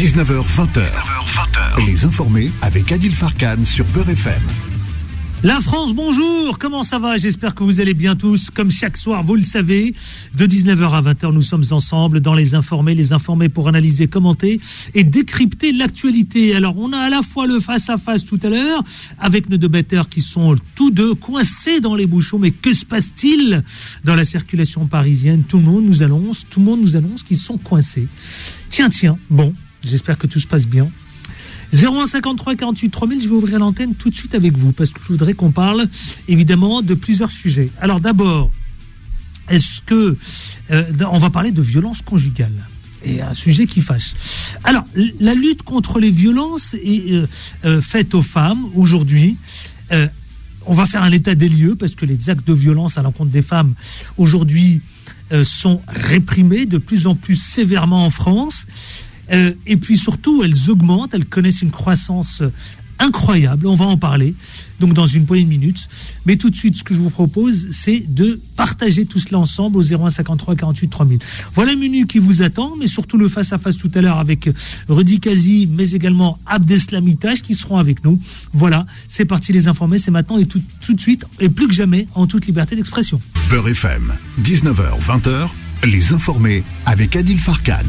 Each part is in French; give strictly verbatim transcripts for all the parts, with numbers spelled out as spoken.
dix-neuf heures vingt. Les informés avec Adil Farkan sur Beurre F M. La France, bonjour, comment ça va? J'espère que vous allez bien tous. Comme chaque soir, vous le savez, de dix-neuf heures à vingt heures, nous sommes ensemble dans Les Informés, les informés pour analyser, commenter et décrypter l'actualité. Alors, on a à la fois le face-à-face tout à l'heure, avec nos deux batteurs qui sont tous deux coincés dans les bouchons. Mais que se passe-t-il dans la circulation parisienne? Tout le monde nous annonce, tout le monde nous annonce qu'ils sont coincés. Tiens, tiens, bon, j'espère que tout se passe bien. zéro un cinquante-trois quarante-huit trois mille, je vais ouvrir l'antenne tout de suite avec vous parce que je voudrais qu'on parle évidemment de plusieurs sujets. Alors d'abord, est-ce que euh, on va parler de violence conjugale et un sujet qui fâche. Alors la lutte contre les violences est, euh, euh, faites aux femmes aujourd'hui. Euh, on va faire un état des lieux parce que les actes de violence à l'encontre des femmes aujourd'hui euh, sont réprimés de plus en plus sévèrement en France. Euh, et puis surtout, elles augmentent, elles connaissent une croissance incroyable. On va en parler donc dans une poignée de minutes. Mais tout de suite, ce que je vous propose, c'est de partager tout cela ensemble au zéro un cinquante-trois quarante-huit trois mille. Voilà le menu qui vous attend, mais surtout le face-à-face tout à l'heure avec Rudy Kazi, mais également Abdeslam Itache qui seront avec nous. Voilà, c'est parti les informés, c'est maintenant et tout, tout de suite, et plus que jamais, en toute liberté d'expression. Beurre F M, dix-neuf heures vingt, les informés avec Adil Farkan.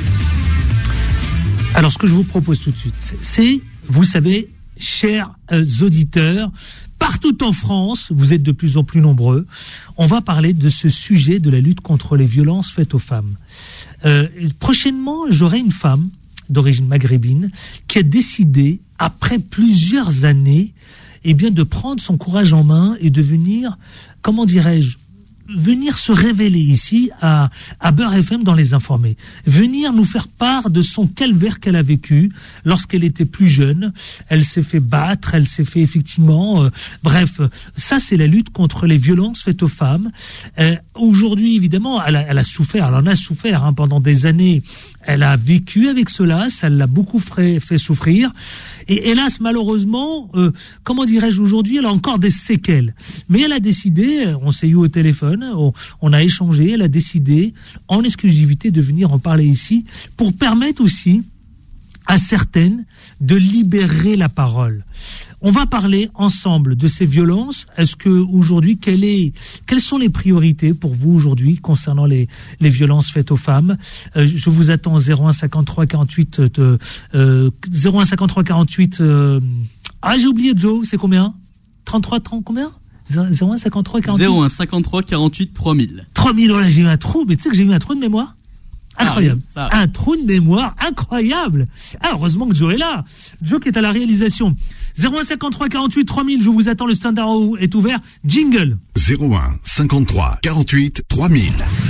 Alors, ce que je vous propose tout de suite, c'est, vous savez, chers euh, auditeurs, partout en France, vous êtes de plus en plus nombreux, on va parler de ce sujet de la lutte contre les violences faites aux femmes. Euh, prochainement, j'aurai une femme d'origine maghrébine qui a décidé, après plusieurs années, eh bien, de prendre son courage en main et de venir, comment dirais-je, venir se révéler ici à, à Beurre F M dans Les Informés. Venir nous faire part de son calvaire qu'elle a vécu lorsqu'elle était plus jeune. Elle s'est fait battre, elle s'est fait effectivement... Euh, bref, ça c'est la lutte contre les violences faites aux femmes. Euh, aujourd'hui, évidemment, elle a, elle a souffert, elle en a souffert hein, pendant des années. Elle a vécu avec cela, ça l'a beaucoup fait, fait souffrir. Et hélas, malheureusement, euh, comment dirais-je, aujourd'hui, elle a encore des séquelles. Mais elle a décidé, on s'est eu au téléphone, on, on a échangé, elle a décidé en exclusivité de venir en parler ici pour permettre aussi à certaines de libérer la parole. On va parler ensemble de ces violences. Est-ce que aujourd'hui, quelle est, quelles sont les priorités pour vous aujourd'hui concernant les, les violences faites aux femmes? euh, Je vous attends au zéro un cinquante-trois quarante-huit de, euh, zéro un cinquante-trois quarante-huit. Euh, ah, j'ai oublié Joe, c'est combien? trente-trois, trente, combien? zéro un cinquante-trois quarante-huit zéro un cinquante-trois quarante-huit trois mille. trois mille, oh là, j'ai eu un trou, mais tu sais que j'ai eu un trou de mémoire. Incroyable. Ah, oui, un trou de mémoire incroyable. Ah, heureusement que Joe est là. Joe qui est à la réalisation. zéro un cinquante-trois quarante-huit trois mille, je vous attends, le standard est ouvert. Jingle. zéro un cinquante-trois quarante-huit trois mille.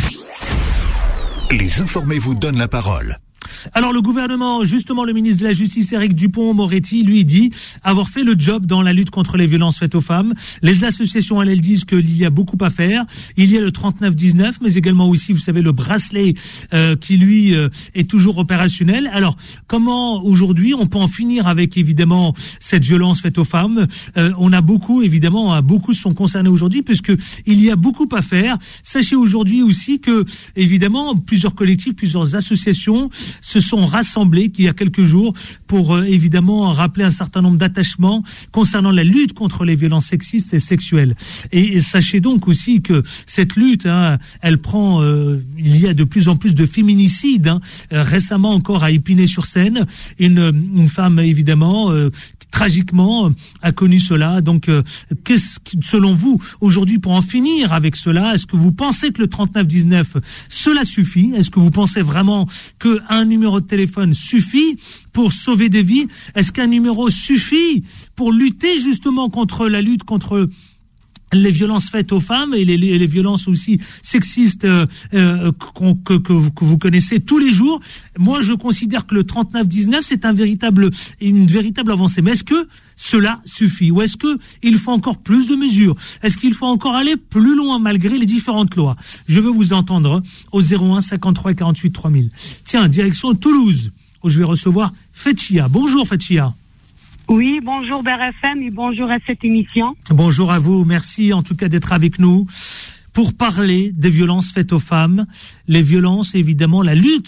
Les informés vous donnent la parole. Alors le gouvernement, justement le ministre de la Justice Éric Dupond-Moretti, lui dit avoir fait le job dans la lutte contre les violences faites aux femmes. Les associations, elles, elles disent qu'il y a beaucoup à faire. Il y a le trente-neuf dix-neuf, mais également aussi, vous savez, le bracelet euh, qui, lui, euh, est toujours opérationnel. Alors, comment aujourd'hui on peut en finir avec, évidemment, cette violence faite aux femmes? euh, On a beaucoup, évidemment, beaucoup sont concernés aujourd'hui, puisque il y a beaucoup à faire. Sachez aujourd'hui aussi que, évidemment, plusieurs collectifs, plusieurs associations se sont rassemblés il y a quelques jours pour euh, évidemment rappeler un certain nombre d'attachements concernant la lutte contre les violences sexistes et sexuelles. Et, et sachez donc aussi que cette lutte, hein, elle prend, euh, il y a de plus en plus de féminicides. Hein. Euh, récemment encore à Épinay-sur-Seine, une, une femme évidemment euh, tragiquement a connu cela. Donc, euh, qu'est-ce que, selon vous, aujourd'hui, pour en finir avec cela, est-ce que vous pensez que le trente-neuf dix-neuf, cela suffit? Est-ce que vous pensez vraiment qu'un numéro de téléphone suffit pour sauver des vies? Est-ce qu'un numéro suffit pour lutter justement contre la lutte contre les violences faites aux femmes et les, les, les violences aussi sexistes euh, euh, que, que, que vous connaissez tous les jours? Moi, je considère que le trente-neuf dix-neuf, c'est un véritable, une véritable avancée. Mais est-ce que cela suffit? Ou est-ce que il faut encore plus de mesures? Est-ce qu'il faut encore aller plus loin malgré les différentes lois? Je veux vous entendre au zéro un cinquante-trois quarante-huit trois mille. Tiens, direction Toulouse, où je vais recevoir Fetchia. Bonjour Fetchia. Oui, bonjour B R F M et bonjour à cette émission. Bonjour à vous, merci en tout cas d'être avec nous pour parler des violences faites aux femmes, les violences évidemment, la lutte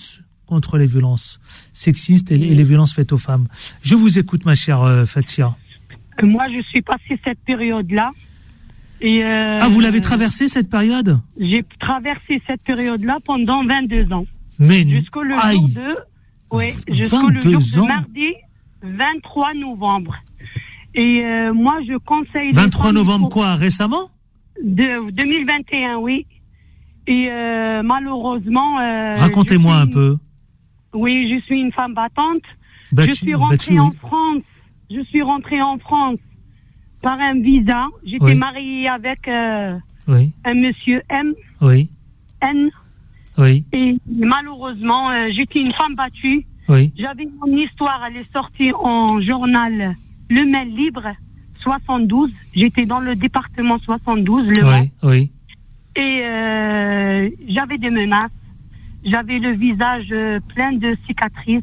contre les violences sexistes et, et les violences faites aux femmes. Je vous écoute, ma chère euh, Fatia. Moi, je suis passée cette période-là. Et euh, ah, vous l'avez traversée, cette période? J'ai traversé cette période-là pendant vingt-deux ans. Mais jusqu'au le aïe. jour de, oui, jusqu'au le jour de mardi vingt-trois novembre. Et euh, moi, je conseille... vingt-trois novembre quoi, récemment? De deux mille vingt et un, oui. Et euh, malheureusement... Euh, Racontez-moi suis, un peu. Oui, je suis une femme battante. Battu, je suis rentrée battu, en oui. France. Je suis rentrée en France par un visa. J'étais oui. mariée avec euh, oui. un monsieur M. Oui. N. Oui. Et malheureusement, euh, j'étais une femme battue. Oui. J'avais mon histoire, elle est sortie en journal Le Mail Libre, soixante-douze. J'étais dans le département soixante-douze, Le oui. Mans. Oui. Et euh, j'avais des menaces. J'avais le visage euh, plein de cicatrices.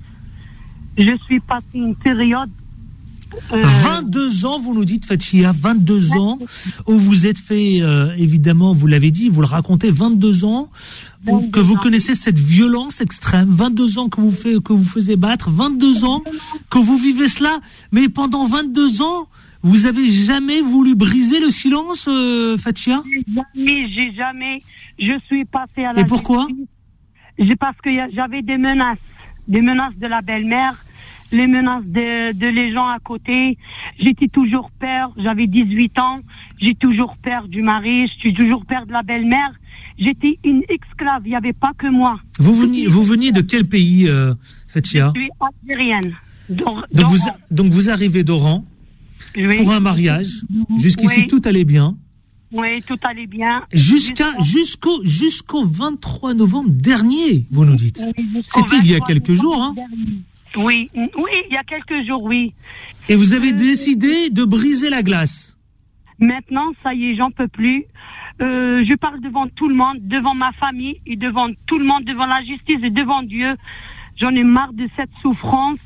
Je suis passée une période... Euh, vingt-deux ans, vous nous dites, Fatia, vingt-deux ans, où vous êtes fait, euh, évidemment, vous l'avez dit, vous le racontez, vingt-deux ans, où, que vous connaissez cette violence extrême, vingt-deux ans que vous, fait, que vous faisiez battre, vingt-deux ans que vous vivez cela, mais pendant vingt-deux ans, vous avez jamais voulu briser le silence, euh, Fatia? Jamais, j'ai jamais, je suis passée à la... Et pourquoi? J'ai, parce que j'avais des menaces, des menaces de la belle-mère, les menaces de, de les gens à côté. J'étais toujours peur, j'avais dix-huit ans, j'ai toujours peur du mari, je suis toujours peur de la belle-mère. J'étais une esclave, il n'y avait pas que moi. Vous veniez, vous veniez de quel pays, euh, Fatia? Je suis algérienne. Donc, donc, vous, donc vous arrivez d'Oran, oui. Pour un mariage, jusqu'ici oui. Tout allait bien. Oui, tout allait bien. Jusqu'à, jusqu'au, jusqu'au vingt-trois novembre dernier, vous nous dites. Oui, c'était il y a quelques jours, hein? Oui, oui, il y a quelques jours, oui. Et vous avez euh, décidé de briser la glace. Maintenant, ça y est, j'en peux plus. Euh, je parle devant tout le monde, devant ma famille et devant tout le monde, devant la justice et devant Dieu. J'en ai marre de cette souffrance.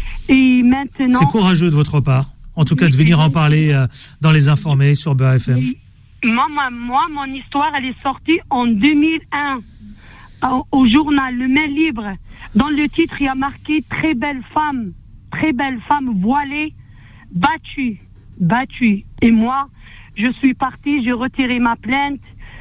Et maintenant... C'est courageux de votre part, en tout cas, de venir en parler euh, dans Les Informés sur Beurre F M. Oui. Moi, moi, mon histoire, elle est sortie en deux mille un au, au journal Le Mail Libre. Dans le titre, il y a marqué « Très belle femme, très belle femme voilée, battue, battue ». Et moi, je suis partie, j'ai retiré ma plainte.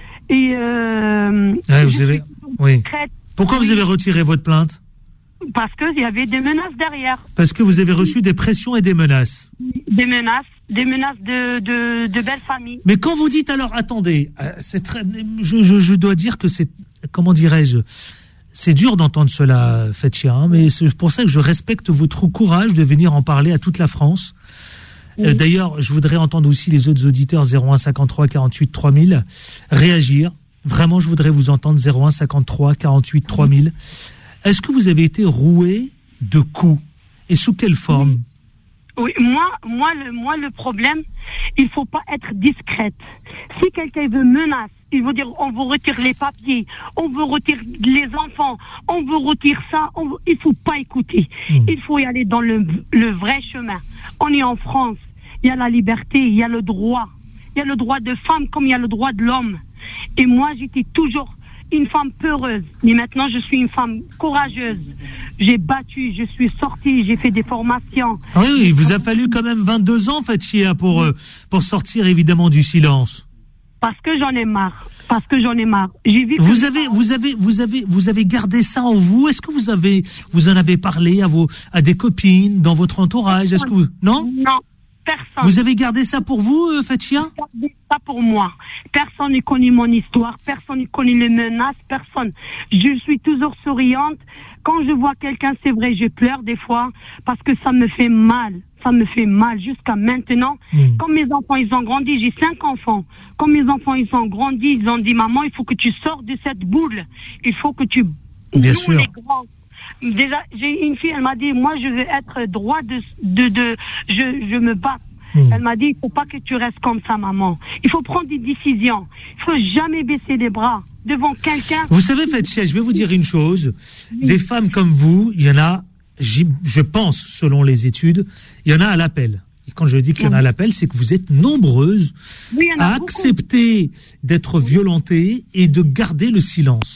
Et euh, ouais, vous avez... oui. Pourquoi oui. Vous avez retiré votre plainte? Parce qu'il y avait des menaces derrière. Parce que vous avez reçu des pressions et des menaces. Des menaces, des menaces de, de, de belles familles. Mais quand vous dites alors, attendez, c'est très, je, je, je dois dire que c'est, comment dirais-je, c'est dur d'entendre cela, Fatia, hein, mais c'est pour ça que je respecte votre courage de venir en parler à toute la France. Oui. Euh, d'ailleurs, je voudrais entendre aussi les autres auditeurs zéro un cinquante-trois quarante-huit trois mille réagir. Vraiment, je voudrais vous entendre zéro un cinquante-trois quarante-huit trois mille. Est-ce que vous avez été roué de coups? Et sous quelle forme? Oui, moi, moi, le, moi, le problème, il faut pas être discrète. Si quelqu'un veut menace, il veut dire, on vous retire les papiers, on vous retire les enfants, on vous retire ça, on vous... il faut pas écouter. Mmh. Il faut y aller dans le, le vrai chemin. On est en France. Il y a la liberté, il y a le droit. Il y a le droit de femme comme il y a le droit de l'homme. Et moi, j'étais toujours une femme peureuse. Mais maintenant, je suis une femme courageuse. J'ai battu, je suis sortie, j'ai fait des formations. Oui, oui, il vous a fallu quand même vingt-deux ans, Fatia, pour, euh, pour sortir évidemment du silence. Parce que j'en ai marre. Parce que j'en ai marre. J'ai vu vous avez, vous avez, vous avez, vous avez gardé ça en vous. Est-ce que vous avez, vous en avez parlé à vos, à des copines, dans votre entourage? Est-ce que vous, non? Non. Personne. Vous avez gardé ça pour vous, euh, Fatia? Pas pour moi. Personne ne connaît mon histoire. Personne ne connaît les menaces. Personne. Je suis toujours souriante. Quand je vois quelqu'un, c'est vrai, je pleure des fois parce que ça me fait mal. Ça me fait mal jusqu'à maintenant. Mmh. Quand mes enfants, ils ont grandi, j'ai cinq enfants. Quand mes enfants, ils ont grandi, ils ont dit, maman, il faut que tu sors de cette boule. Il faut que tu... Bien Nous, sûr. les grands. Déjà, j'ai une fille, elle m'a dit, moi, je veux être droit de, de, de, je, je me bats. Mmh. Elle m'a dit, il faut pas que tu restes comme ça, maman. Il faut prendre des décisions. Il faut jamais baisser les bras devant quelqu'un. Vous savez, Fatia, je vais vous dire une chose. Oui. Des femmes comme vous, il y en a, je pense, selon les études, il y en a à l'appel. Et quand je dis qu'il y en a à l'appel, c'est que vous êtes nombreuses oui, à beaucoup. accepter d'être violentées et de garder le silence.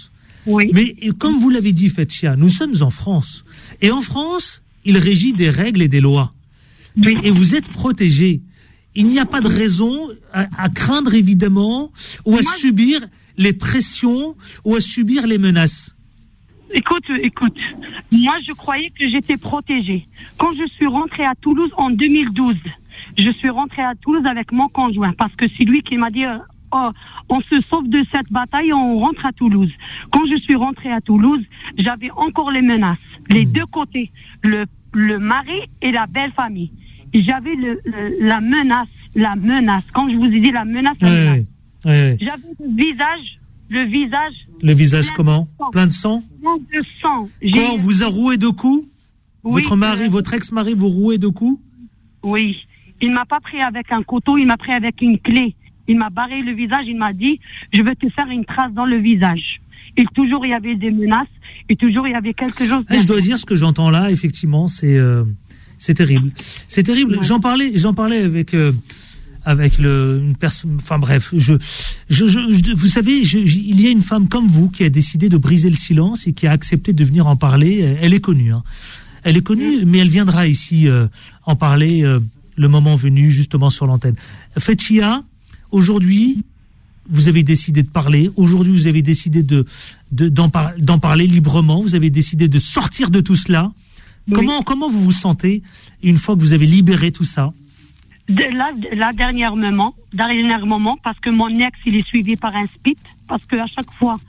Oui. Mais comme vous l'avez dit, Fetchia, nous sommes en France. Et en France, il régit des règles et des lois. Oui. Et vous êtes protégés. Il n'y a pas de raison à, à craindre, évidemment, ou à Moi, subir les pressions, ou à subir les menaces. Écoute, écoute, moi je croyais que j'étais protégée. Quand je suis rentrée à Toulouse en deux mille douze, je suis rentrée à Toulouse avec mon conjoint parce que c'est lui qui m'a dit euh, oh, on se sauve de cette bataille, on rentre à Toulouse. Quand je suis rentrée à Toulouse, j'avais encore les menaces, les mmh. deux côtés, le, le mari et la belle famille. Et j'avais le, le, la menace, la menace. Quand je vous ai dit la menace, la oui, menace. Oui, oui. J'avais le visage, le visage. Le visage plein comment? de Plein de sang? Plein de sang. Quoi, on vous a roué de coups? Oui, votre mari, euh... votre ex-mari vous rouait de coups? Oui. Il m'a pas pris avec un couteau, il m'a pris avec une clé. Il m'a barré le visage, il m'a dit, je vais te faire une trace dans le visage. Et toujours il y avait des menaces, et toujours il y avait quelque chose. Ah, je dois dire, ce que j'entends là, effectivement, c'est euh, c'est terrible. C'est terrible. Ouais. J'en parlais, j'en parlais avec euh, avec le une personne. Enfin bref, je, je, je, je vous savez, je, je, il y a une femme comme vous qui a décidé de briser le silence et qui a accepté de venir en parler. Elle est connue, hein. Elle est connue, mais elle viendra ici euh, en parler euh, le moment venu, justement sur l'antenne. Fetchia, aujourd'hui, vous avez décidé de parler. Aujourd'hui, vous avez décidé de, de d'en, par, d'en parler librement. Vous avez décidé de sortir de tout cela. Oui. Comment comment vous vous sentez une fois que vous avez libéré tout ça? De là, là dernièrement, dernier moment, parce que mon ex, il est suivi par un S P I T, parce que à chaque fois,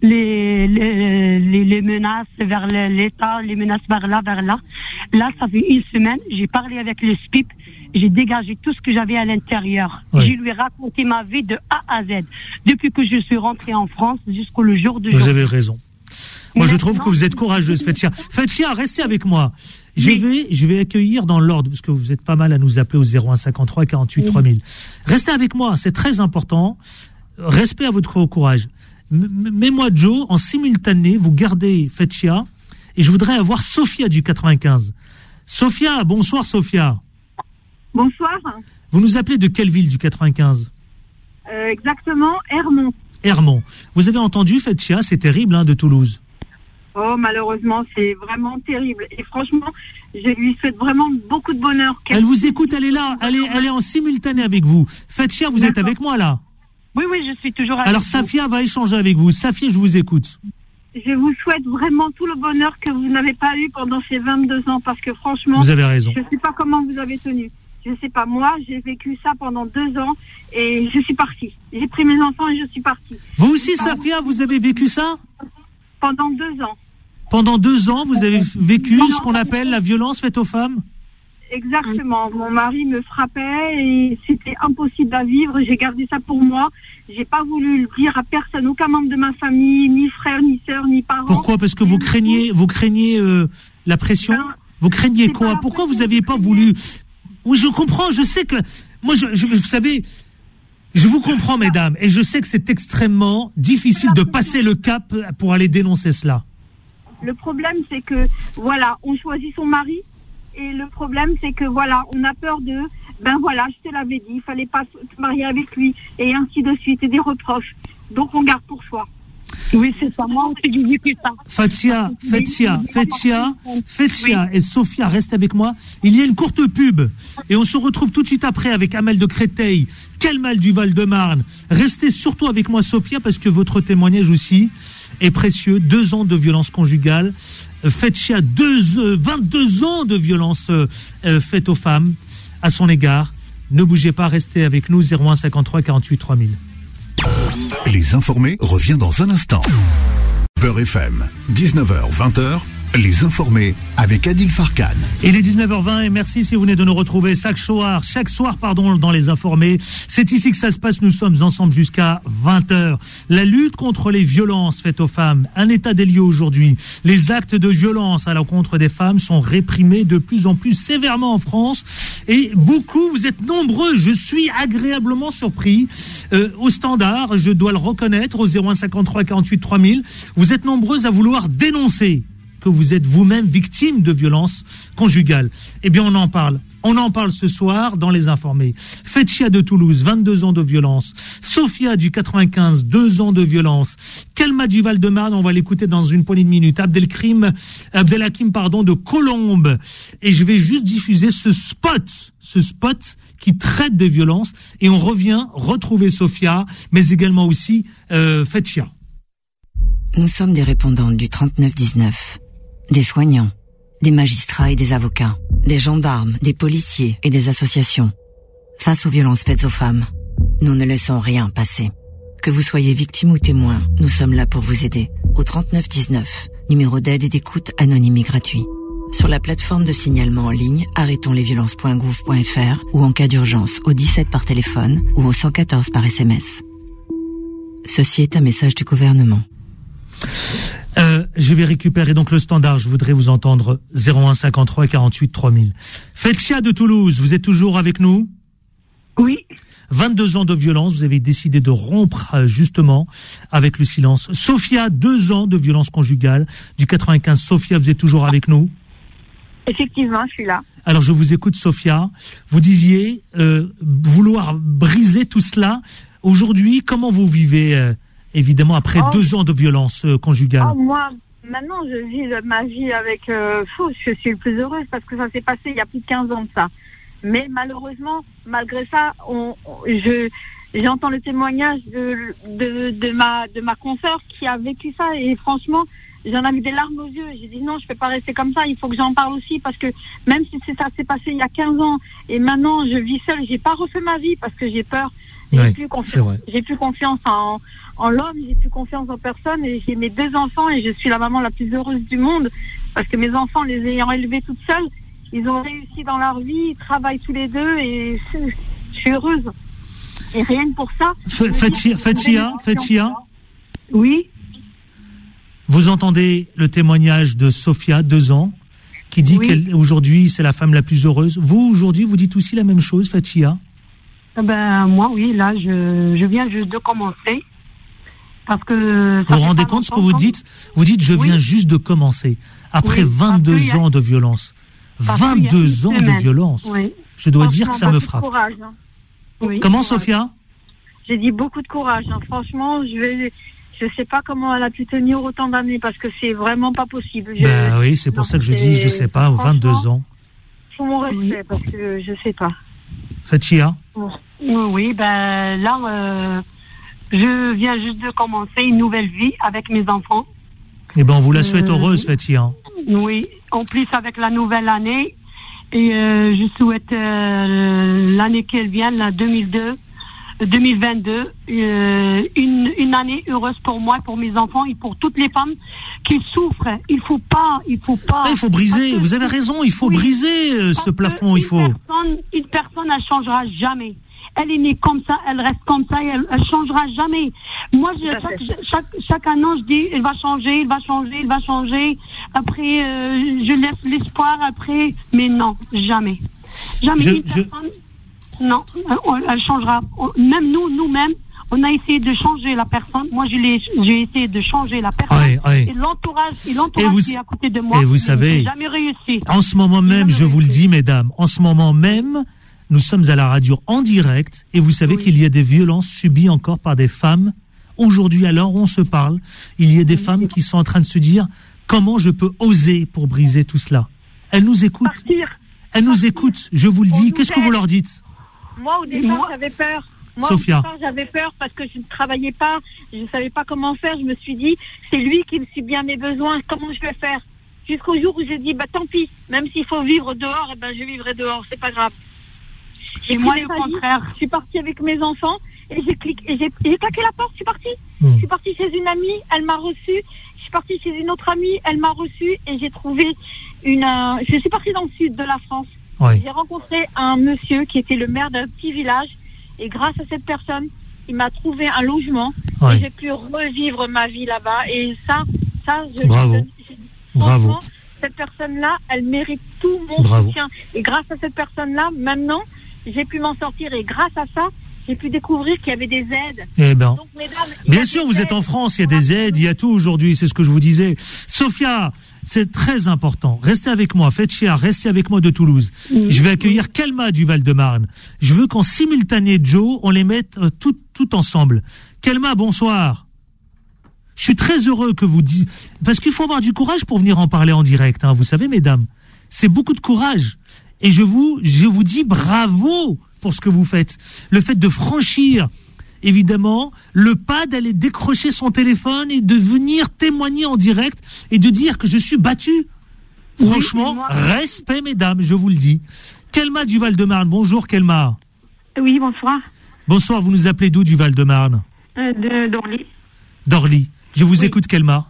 les les les, les menaces vers l'État, les menaces vers là, vers là. Là, ça fait une semaine, j'ai parlé avec le S P I P. J'ai dégagé tout ce que j'avais à l'intérieur. Oui. Je lui ai raconté ma vie de A à Z. Depuis que je suis rentrée en France jusqu'au le jour de Vous jour. avez raison. Moi, je trouve que vous êtes courageuse, Fetchia. Fetchia, restez avec moi. Je oui. vais, je vais accueillir dans l'ordre, parce que vous êtes pas mal à nous appeler au zéro un cinquante-trois quarante-huit trois mille. Restez avec moi, c'est très important. Respect à votre courage. Mais moi, Joe, en simultané, vous gardez Fetchia, et je voudrais avoir Sophia du quatre-vingt-quinze. Sophia, bonsoir Sophia. Bonsoir. Vous nous appelez de quelle ville du quatre-vingt-quinze? euh, Exactement, Hermont. Hermont. Vous avez entendu, Fetchia, c'est terrible, hein, de Toulouse. Oh, malheureusement, c'est vraiment terrible. Et franchement, je lui souhaite vraiment beaucoup de bonheur. Elle vous écoute, elle est là, elle est, elle est en simultané avec vous. Fetchia, vous D'accord. êtes avec moi, là? Oui, oui, je suis toujours avec Alors, vous. Safia va échanger avec vous. Safia, je vous écoute. Je vous souhaite vraiment tout le bonheur que vous n'avez pas eu pendant ces vingt-deux ans, parce que franchement, vous avez raison. Je ne sais pas comment vous avez tenu. Je ne sais pas, moi, j'ai vécu ça pendant deux ans et je suis partie. J'ai pris mes enfants et je suis partie. Vous aussi, Safia, vous avez vécu ça? Pendant deux ans. Pendant deux ans, vous avez vécu ce qu'on appelle la violence faite aux femmes? Exactement. Mon mari me frappait et c'était impossible à vivre. J'ai gardé ça pour moi. J'ai pas voulu le dire à personne, aucun membre de ma famille, ni frère, ni sœur, ni parents. Pourquoi? Parce que vous craignez, vous craignez euh, la pression? Ben, vous craignez quoi? Pourquoi vous n'aviez pas voulu? Oui, je comprends, je sais que... Moi, je, je, vous savez, je vous comprends, mesdames, et je sais que c'est extrêmement difficile de passer le cap pour aller dénoncer cela. Le problème, c'est que, voilà, on choisit son mari, et le problème, c'est que, voilà, on a peur de... Ben voilà, je te l'avais dit, il fallait pas se marier avec lui, et ainsi de suite, et des reproches. Donc, on garde pour soi. Oui, c'est ça. Moi aussi, j'ai vécu ça. Fatia, Fetchia, Fetchia, Fetchia et Sophia, reste avec moi. Il y a une courte pub et on se retrouve tout de suite après avec Amel de Créteil, Kelmal du Val-de-Marne. Restez surtout avec moi, Sophia, parce que votre témoignage aussi est précieux. Deux ans de violence conjugale. Fetchia, deux, euh, vingt-deux ans de violence euh, faite aux femmes à son égard. Ne bougez pas, restez avec nous. zéro un cinquante-trois quarante-huit trois mille. Les informés revient dans un instant. Beurre F M, dix-neuf heures vingt, les informés avec Adil Farkan. Il est dix-neuf heures vingt et merci si vous venez de nous retrouver chaque soir, chaque soir pardon, dans les informés. C'est ici que ça se passe, nous sommes ensemble jusqu'à vingt heures. La lutte contre les violences faites aux femmes, un état des lieux aujourd'hui. Les actes de violence à l'encontre des femmes sont réprimés de plus en plus sévèrement en France et beaucoup, vous êtes nombreux, je suis agréablement surpris. Euh, au standard, je dois le reconnaître, au zéro un cinquante-trois quarante-huit trois mille, vous êtes nombreux à vouloir dénoncer. que vous êtes vous-même victime de violences conjugales. Eh bien, on en parle. On en parle ce soir dans Les Informés. Fetchia de Toulouse, vingt-deux ans de violence. Sophia du quatre-vingt-quinze, deux ans de violence. Kalma du Val-de-Marne, on va l'écouter dans une poignée de minutes. Abdelkrim, Abdelhakim, pardon, de Colombes. Et je vais juste diffuser ce spot, ce spot qui traite des violences. Et on revient retrouver Sophia, mais également aussi euh, Fetchia. Nous sommes des répondantes du trente-neuf dix-neuf, des soignants, des magistrats et des avocats, des gendarmes, des policiers et des associations. Face aux violences faites aux femmes, nous ne laissons rien passer. Que vous soyez victime ou témoin, nous sommes là pour vous aider. Au trente-neuf dix-neuf, numéro d'aide et d'écoute anonyme et gratuit. Sur la plateforme de signalement en ligne arrêtons les violences point gouv point f r ou en cas d'urgence au dix-sept par téléphone ou au cent quatorze par S M S. Ceci est un message du gouvernement. Euh, je vais récupérer donc le standard, je voudrais vous entendre zéro un cinquante-trois quarante-huit trois mille. Fetchia de Toulouse, vous êtes toujours avec nous ? Oui. vingt-deux ans de violence, vous avez décidé de rompre justement avec le silence. Sophia, deux ans de violence conjugale, du quatre-vingt-quinze. Sophia, vous êtes toujours avec nous ? Effectivement, je suis là. Alors je vous écoute Sophia, vous disiez euh, vouloir briser tout cela. Aujourd'hui, comment vous vivez euh, évidemment après oh. deux ans de violence euh, conjugale? Oh, moi, maintenant je vis ma vie avec euh, fou, je suis le plus heureuse parce que ça s'est passé il y a plus de quinze ans de ça. Mais malheureusement, malgré ça, on, on, je, j'entends le témoignage de, de, de ma, de ma consoeur qui a vécu ça et franchement, j'en ai mis des larmes aux yeux. J'ai dit non, je peux pas rester comme ça, il faut que j'en parle aussi parce que même si ça s'est passé il y a quinze ans et maintenant je vis seule, j'ai pas refait ma vie parce que j'ai peur. J'ai ouais, plus confiance, j'ai plus confiance en, en l'homme, j'ai plus confiance en personne et j'ai mes deux enfants et je suis la maman la plus heureuse du monde parce que mes enfants, les ayant élevés toute seule, ils ont réussi dans leur vie, ils travaillent tous les deux et je suis heureuse. Et rien que pour ça. Fetchia, Fetchia, Fetchia. Oui. Vous entendez le témoignage de Sophia, deux ans, qui dit oui. qu'aujourd'hui c'est la femme la plus heureuse. Vous, aujourd'hui, vous dites aussi la même chose, Fetchia? Ben, moi, oui, là, je, je viens juste de commencer. Parce que. Vous vous rendez compte ce que vous dites? Vous dites, je viens oui. juste de commencer. Après oui, vingt-deux ans a... de violence. vingt-deux ans de violence. Oui. Je dois dire que ça me frappe. Courage, hein. Oui, Comment, courage. Sophia? J'ai dit beaucoup de courage. Hein. Franchement, je vais. Je sais pas comment elle a pu tenir autant d'années parce que c'est vraiment pas possible. Je... Ben oui, c'est pour non, ça que je dis, je sais pas, vingt-deux ans. Faut mon respect oui. parce que je sais pas. Fetchia? Oui, ben là, euh, je viens juste de commencer une nouvelle vie avec mes enfants. Eh ben, on vous la souhaite euh, heureuse, Fetchia. Oui, en plus avec la nouvelle année. Et euh, je souhaite euh, l'année qui vient, la deux mille deux, deux mille vingt-deux, euh, une, une année heureuse pour moi, pour mes enfants et pour toutes les femmes qui souffrent. Il faut pas, il faut pas. Ah, il faut briser. Vous avez raison. Il faut oui, briser euh, ce plafond. Il faut. Personne, une personne, elle changera jamais. Elle est née comme ça, elle reste comme ça, et elle, elle changera jamais. Moi, je, chaque, chaque, chaque année, je dis, elle va changer, elle va changer, elle va changer. Après, euh, je laisse l'espoir après, mais non, jamais. Jamais je, une je... personne, non, elle changera. Même nous, nous-mêmes, on a essayé de changer la personne. Moi, je l'ai, j'ai essayé de changer la personne. Oui, oui. Et l'entourage, et l'entourage et vous, qui est à côté de moi, et vous savez, jamais réussi. En ce moment même, je réussi. vous le dis, mesdames, en ce moment même, nous sommes à la radio en direct et vous savez oui. qu'il y a des violences subies encore par des femmes. Aujourd'hui, alors, on se parle. Il y a des oui. femmes qui sont en train de se dire comment je peux oser pour briser tout cela. Elles nous écoutent. Partir. Elles nous écoutent. Je vous le dis. Qu'est-ce que vous leur dites? Moi, au départ, moi, j'avais peur. Moi, Sophia. au départ, j'avais peur parce que je ne travaillais pas. Je ne savais pas comment faire. Je me suis dit, c'est lui qui me suit bien mes besoins. Comment je vais faire? Jusqu'au jour où j'ai dit, bah tant pis. Même s'il faut vivre dehors, eh ben, je vivrai dehors. C'est pas grave. Et moi, au contraire, je suis partie avec mes enfants et j'ai cliqué, et j'ai, j'ai claqué la porte, je suis partie. Mmh. Je suis partie chez une amie, elle m'a reçue. Je suis partie chez une autre amie, elle m'a reçue et j'ai trouvé une. Euh, je suis partie dans le sud de la France. Oui. J'ai rencontré un monsieur qui était le maire d'un petit village et grâce à cette personne, il m'a trouvé un logement oui. et j'ai pu revivre ma vie là-bas. Et ça, ça, je. Bravo. Je, Bravo. Cette personne-là, elle mérite tout mon Bravo. soutien. Et grâce à cette personne-là, maintenant. J'ai pu m'en sortir et grâce à ça, j'ai pu découvrir qu'il y avait des aides. Eh ben. Donc, mesdames, Bien sûr, vous êtes en France, il y a des aides, il y a tout aujourd'hui, c'est ce que je vous disais. Sophia, c'est très important. Restez avec moi, faites chier, restez avec moi de Toulouse. Mmh. Je vais accueillir Kelma du Val-de-Marne. Je veux qu'en simultané, Joe, on les mette euh, tout, tout ensemble. Kelma, bonsoir. Je suis très heureux que vous disiez, parce qu'il faut avoir du courage pour venir en parler en direct, hein, vous savez, mesdames. C'est beaucoup de courage. Et je vous, je vous dis bravo pour ce que vous faites. Le fait de franchir, évidemment, le pas d'aller décrocher son téléphone et de venir témoigner en direct et de dire que je suis battu. Oui, franchement, respect, mesdames, je vous le dis. Kelma du Val-de-Marne. Bonjour, Kelma. Oui, bonsoir. Bonsoir, vous nous appelez d'où du Val-de-Marne? euh, de, D'Orly. D'Orly. Je vous oui. écoute, Kelma.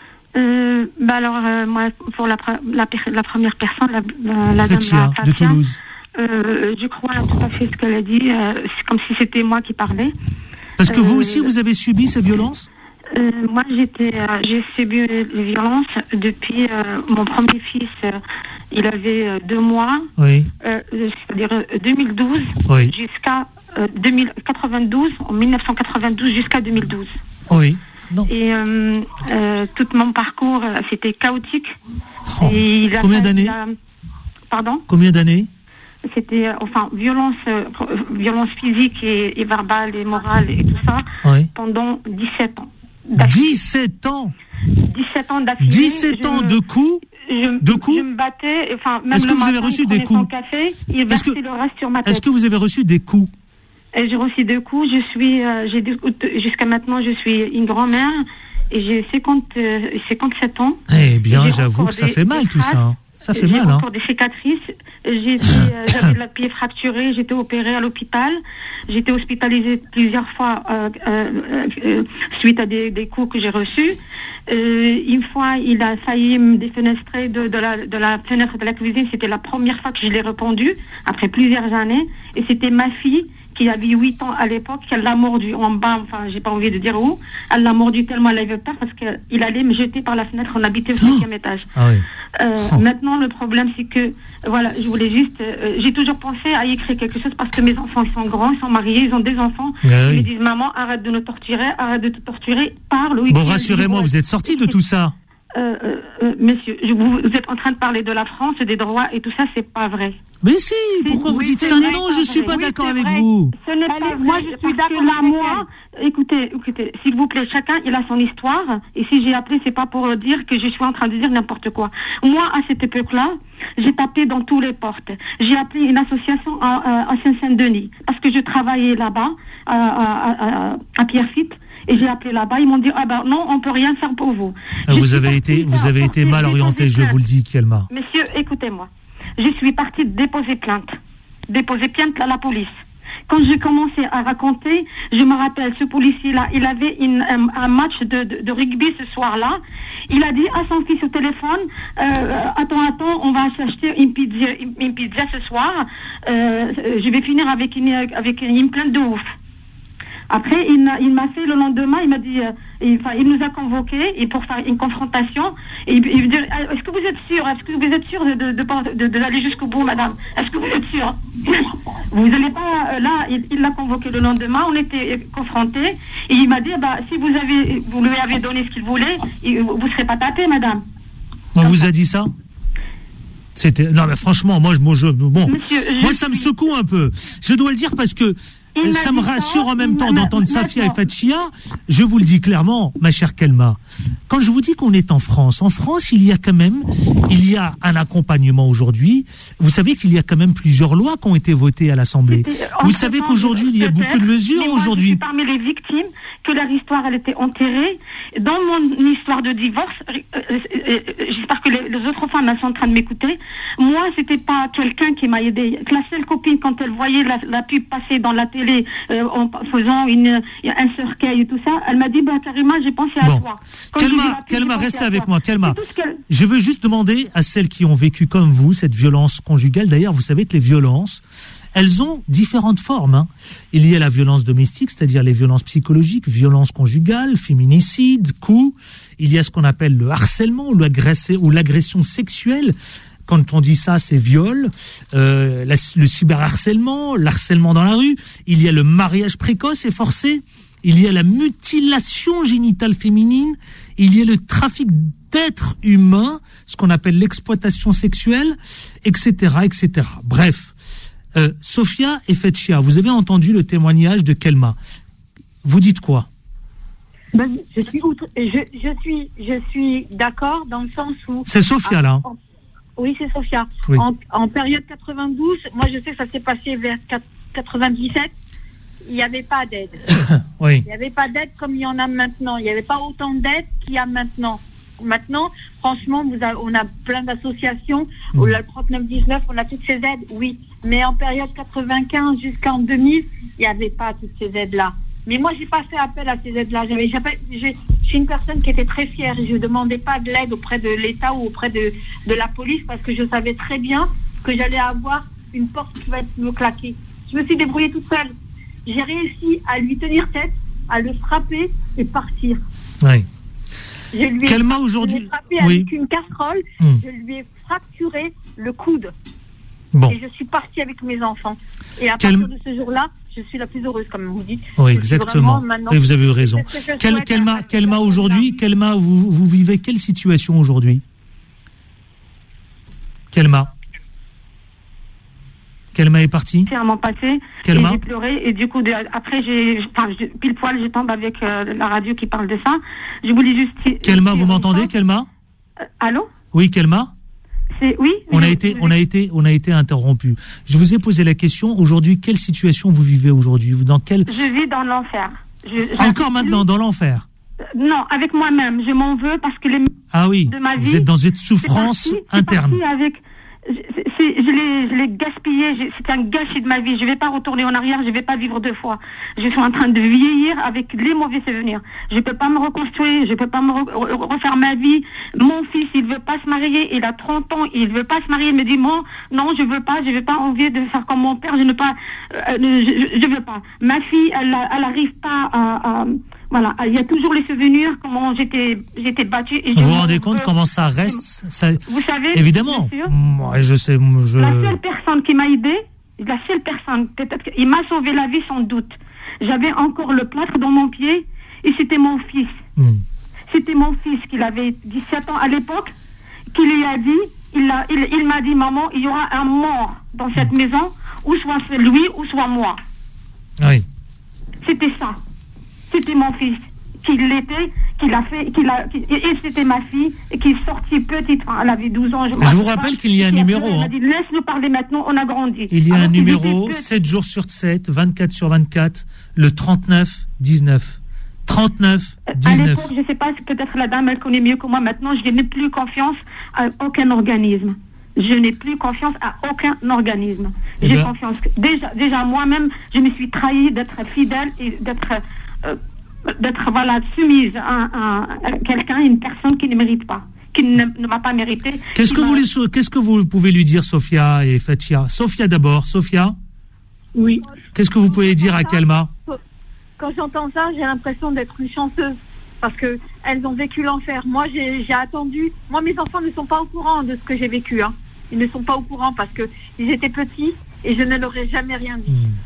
Euh, bah alors, euh, moi, pour la, la, la première personne, la, la, la dame Fatia, de Toulouse. Euh, je crois tout à fait ce qu'elle a dit. Euh, c'est comme si c'était moi qui parlais. Parce que euh, vous aussi, vous avez subi ces violences? euh, Moi, j'étais, euh, j'ai subi les violences depuis euh, mon premier fils. Euh, il avait euh, deux mois. Oui. Euh, c'est-à-dire euh, deux mille douze oui. jusqu'à euh, deux mille quatre-vingt-douze, en mille neuf cent quatre-vingt-douze jusqu'à deux mille douze. Oui. Non. Et euh, euh, tout mon parcours, euh, c'était chaotique. Oh. Et il a Combien fait, d'années a... Pardon? Combien d'années? C'était, euh, enfin, violence, euh, violence physique et, et verbale et morale et tout ça, oui. pendant dix-sept ans. dix-sept ans dix-sept ans d'affilée. dix-sept ans me, de coups je, De coups Je me battais, enfin, même Est-ce que le vous matin, avez reçu il des prenait coups son café, il versait que, le reste sur ma tête. Est-ce que vous avez reçu des coups? Et j'ai reçu deux coups. Je suis, euh, j'ai jusqu'à maintenant, je suis une grand-mère et j'ai cinquante, euh, cinquante-sept ans. Eh bien, j'avoue que ça fait mal tout ça. Hein. Ça fait j'ai mal. J'ai encore hein. des cicatrices. J'ai euh, j'avais la pied fracturé. J'étais opérée à l'hôpital. J'étais hospitalisée plusieurs fois euh, euh, euh, suite à des, des coups que j'ai reçus. Euh, une fois, il a failli me défenestrer de, de, la, de la fenêtre de la cuisine. C'était la première fois que je l'ai répondu après plusieurs années. Et c'était ma fille qui avait huit ans à l'époque, qu'elle l'a mordu en bas, enfin, j'ai pas envie de dire où. Elle l'a mordu tellement elle avait peur parce qu'il allait me jeter par la fenêtre. On habitait au cinquième oh. étage. Ah oui. euh, oh. Maintenant, le problème, c'est que, voilà, je voulais juste, euh, j'ai toujours pensé à y écrire quelque chose parce que mes enfants, ils sont grands, ils sont mariés, ils ont des enfants. Ah oui. Ils me disent, maman, arrête de nous torturer, arrête de te torturer, parle. Oui, bon, rassurez-moi, vous êtes sorti de tout ça. Euh, euh, euh, monsieur, je, vous, vous êtes en train de parler de la France, des droits et tout ça, c'est pas vrai. Mais si, pourquoi vous oui, dites ça? vrai, Non, je suis pas oui, d'accord avec vrai. vous. Ce n'est pas vrai. Moi, je suis d'accord là, moi. Écoutez, écoutez, s'il vous plaît, chacun, il a son histoire. Et si j'ai appelé, c'est pas pour dire que je suis en train de dire n'importe quoi. Moi, à cette époque-là, j'ai tapé dans toutes les portes. J'ai appelé une association à, à, à Saint-Saint-Denis parce que je travaillais là-bas, à, à, à, à Pierrefitte. Et j'ai appelé là-bas, ils m'ont dit, ah ben non, on peut rien faire pour vous. Ah, vous avez été, vous avez été mal orienté, je vous le dis, Kelma. Monsieur, écoutez-moi. Je suis partie déposer plainte. Déposer plainte à la police. Quand j'ai commencé à raconter, je me rappelle, ce policier-là, il avait une, un, un match de, de, de rugby ce soir-là. Il a dit à son fils au téléphone, euh, attends, attends, on va s'acheter une pizza, une, une pizza ce soir. Euh, je vais finir avec une, avec une plainte de ouf. Après, il m'a, il m'a fait le lendemain, il m'a dit, euh, il, enfin, il nous a convoqués et pour faire une confrontation. Et il, il dit, est-ce que vous êtes sûr, est-ce que vous êtes sûr de, de, de, de, de d'aller jusqu'au bout, madame? Est-ce que vous êtes sûr? Vous n'allez pas, euh, là, il, il l'a convoqué le lendemain, on était confrontés et il m'a dit, bah, si vous avez, vous lui avez donné ce qu'il voulait, il, vous ne serez pas tapé, madame. On vous a dit ça? C'était, non, mais franchement, moi, je, moi, je, bon, Monsieur, moi, je ça suis... me secoue un peu. Je dois le dire parce que, ça me rassure en même temps d'entendre Safia et Fatia. Je vous le dis clairement, ma chère Kelma. Quand je vous dis qu'on est en France, en France, il y a quand même, il y a un accompagnement aujourd'hui. Vous savez qu'il y a quand même plusieurs lois qui ont été votées à l'Assemblée. Vous savez qu'aujourd'hui, il y a beaucoup de mesures aujourd'hui. Je suis parmi les victimes, que leur histoire, elle était enterrée. Dans mon histoire de divorce, euh, euh, euh, j'espère que les, les autres femmes elles sont en train de m'écouter. Moi, c'était pas quelqu'un qui m'a aidé. La seule copine, quand elle voyait la, la pub passer dans la télé euh, en faisant une, un cercueil et tout ça, elle m'a dit, bah, carrément, j'ai pensé à bon. toi. Kelma, Kelma, restez avec moi. Kelma, je veux juste demander à celles qui ont vécu comme vous cette violence conjugale. D'ailleurs, vous savez que les violences, elles ont différentes formes. Hein. Il y a la violence domestique, c'est-à-dire les violences psychologiques, violences conjugales, féminicide, coups. Il y a ce qu'on appelle le harcèlement ou l'agression sexuelle. Quand on dit ça, c'est viol, euh, la, le cyberharcèlement, l'harcèlement dans la rue. Il y a le mariage précoce et forcé. Il y a la mutilation génitale féminine. Il y a le trafic d'êtres humains, ce qu'on appelle l'exploitation sexuelle, et cetera, et cetera. Bref, euh, Sophia et Fetchia, vous avez entendu le témoignage de Kelma. Vous dites quoi? Ben, je suis outre, je, je suis, je suis d'accord dans le sens où. C'est Sophia là. En, oui, c'est Sophia. Oui. En, en période quatre-vingt-douze, moi je sais que ça s'est passé vers quatre-vingt-dix-sept. Il n'y avait pas d'aide. Oui. Il n'y avait pas d'aide comme il y en a maintenant. Il n'y avait pas autant d'aide qu'il y a maintenant. Maintenant, franchement, vous avez, on a plein d'associations. Mmh. On a le trente-neuf dix-neuf, on a toutes ces aides, oui. Mais en période quatre-vingt-quinze jusqu'en deux mille, il n'y avait pas toutes ces aides-là. Mais moi, j'ai pas fait appel à ces aides-là. J'avais, j'avais, j'ai, je suis une personne qui était très fière et je demandais pas de l'aide auprès de l'État ou auprès de, de la police parce que je savais très bien que j'allais avoir une porte qui va me claquer. Je me suis débrouillée toute seule. J'ai réussi à lui tenir tête, à le frapper et partir. Oui. Je lui ai, Kelma aujourd'hui. Je l'ai frappé oui. avec une casserole. Mmh. Je lui ai fracturé le coude. Bon. Et je suis partie avec mes enfants. Et à Quel... partir de ce jour-là, je suis la plus heureuse, comme vous dites. Oui, exactement. Et vous avez eu raison. Quel, Kelma, Kelma aujourd'hui, Kelma, vous, vous vivez quelle situation aujourd'hui? Kelma. Kelma est partie. C'est un moment passé. Kelma. Et j'ai pleuré. Et du coup, de, après, j'ai, enfin, je, pile poil, je tombe avec euh, la radio qui parle de ça. Je voulais juste. Kelma, vous m'entendez, Kelma? euh, Allô? Oui, Kelma. C'est, oui. On a été, on a été, on a été interrompu. Je vous ai posé la question. Aujourd'hui, quelle situation vous vivez aujourd'hui? Dans quelle? Je vis dans l'enfer. Je, Encore maintenant, dans l'enfer? euh, Non, avec moi-même. Je m'en veux parce que les. Ah oui. De ma vie, vous êtes dans une souffrance c'est parti, interne. C'est parti avec. C'est, c'est, je l'ai, je l'ai gaspillé. C'est un gâchis de ma vie. Je vais pas retourner en arrière. Je vais pas vivre deux fois. Je suis en train de vieillir avec les mauvais souvenirs. Je peux pas me reconstruire. Je peux pas me re- refaire ma vie. Mon fils, il veut pas se marier. Il a trente ans. Il veut pas se marier. Il me dit, moi, non, je veux pas. Je veux pas envie de faire comme mon père. Je ne pas, euh, je, je veux pas. Ma fille, elle, elle arrive pas à, à voilà, il y a toujours les souvenirs, comment j'étais, j'étais battue. Et vous vous rendez compte comment ça reste ça... Vous savez, évidemment. Moi, je sais, je... La seule personne qui m'a aidée, la seule personne, peut-être qu'il m'a sauvé la vie sans doute. J'avais encore le plâtre dans mon pied et c'était mon fils. Mm. C'était mon fils qui avait dix-sept ans à l'époque, qui lui a dit, il, a, il, il m'a dit, maman, il y aura un mort dans cette mm. maison, ou soit c'est lui, ou soit moi. Oui. C'était ça. C'était mon fils qui l'était, qui l'a fait, qui l'a, qui, et c'était ma fille qui est sortie petite, enfin, elle avait douze ans. Je, je vous rappelle qu'il y a un numéro. Elle m'a dit, laisse-nous parler maintenant, on a grandi. Il y a Alors, un numéro, sept jours sur sept, vingt-quatre sur vingt-quatre, le trente-neuf dix-neuf. trente-neuf dix-neuf. À l'époque, je ne sais pas, peut-être la dame, elle connaît mieux que moi. Maintenant, je n'ai plus confiance à aucun organisme. Je n'ai plus confiance à aucun organisme. Eh J'ai ben... confiance. Déjà, déjà moi-même, je me suis trahie d'être fidèle et d'être... Euh, d'être voilà soumise à, à, à quelqu'un, une personne qui ne mérite pas, qui ne, ne m'a pas mérité. Qu'est-ce que, vous les, qu'est-ce que vous pouvez lui dire, Sophia et Fetchia? Sophia d'abord, Sophia. Oui. Qu'est-ce que vous pouvez dire à Kelma? Quand j'entends ça, j'ai l'impression d'être une chanceuse parce que elles ont vécu l'enfer. Moi, j'ai, j'ai attendu. Moi, mes enfants ne sont pas au courant de ce que j'ai vécu. Hein. Ils ne sont pas au courant parce que ils étaient petits et je ne leur ai jamais rien dit. Hmm.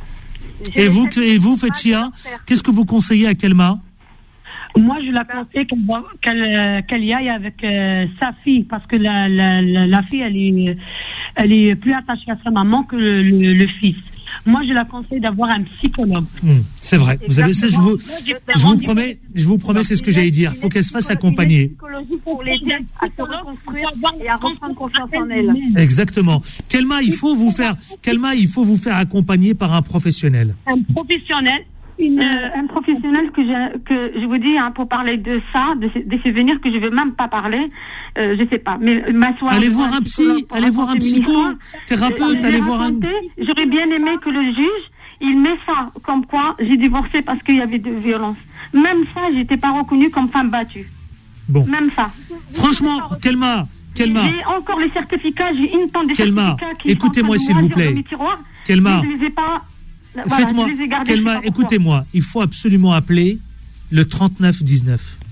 Et vous, et vous, Fetchia, qu'est-ce que vous conseillez à Kelma? Moi, je la conseille qu'elle, qu'elle, qu'elle y aille avec euh, sa fille, parce que la, la, la, la fille, elle est, elle est plus attachée à sa maman que le, le, le fils. Moi, je la conseille d'avoir un psychologue. Mmh, c'est vrai. Exactement. Vous avez ça, je vous, je vous promets, je vous promets, c'est ce que j'allais dire. Il faut qu'elle se fasse accompagner. Pour l'aider à se reconstruire et à reprendre confiance en elle. Exactement. Kelma, il faut vous faire, Kelma, il faut vous faire accompagner par un professionnel. Un professionnel. Une, euh, un professionnel que je, que je vous dis, hein, pour parler de ça, de, des souvenirs que je veux même pas parler, euh, je sais pas, mais m'asseoir. Allez voir un psy, allez voir un psychothérapeute, allez voir un. J'aurais bien aimé que le juge, il met ça, comme quoi j'ai divorcé parce qu'il y avait de violence. Même ça, j'étais pas reconnue comme femme battue. Bon. Même ça. Franchement, Kelma, Kelma. J'ai encore les certificats, j'ai une tonne de Kelma, certificats qui écoutez-moi s'il vous plaît. Kelma. Je les ai pas. Voilà, Faites-moi, Kelma, écoutez-moi, il faut absolument appeler le trente-neuf dix-neuf.